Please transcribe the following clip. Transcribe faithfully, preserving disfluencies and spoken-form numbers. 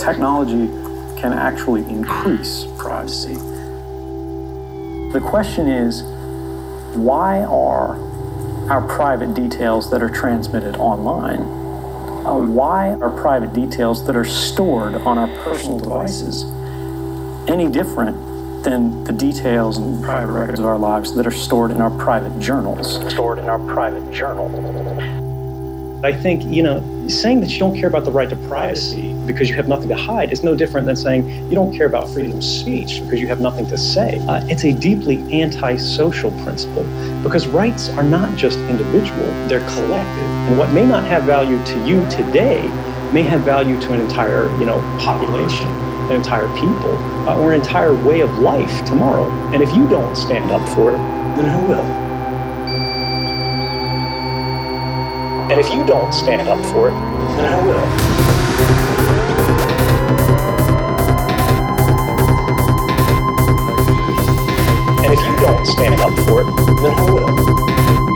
technology can actually increase privacy. The question is, why are our private details that are transmitted online, uh, why are private details that are stored on our personal devices any different than the details and private records of our lives that are stored in our private journals? Stored in our private journal. I think, you know, saying that you don't care about the right to privacy because you have nothing to hide is no different than saying you don't care about freedom of speech because you have nothing to say. Uh, it's a deeply anti-social principle because rights are not just individual, they're collective. And what may not have value to you today may have value to an entire, you know, population, an entire people, uh, or an entire way of life tomorrow. And if you don't stand up for it, then who will? And if you don't stand up for it, then I will. And if you don't stand up for it, then I will.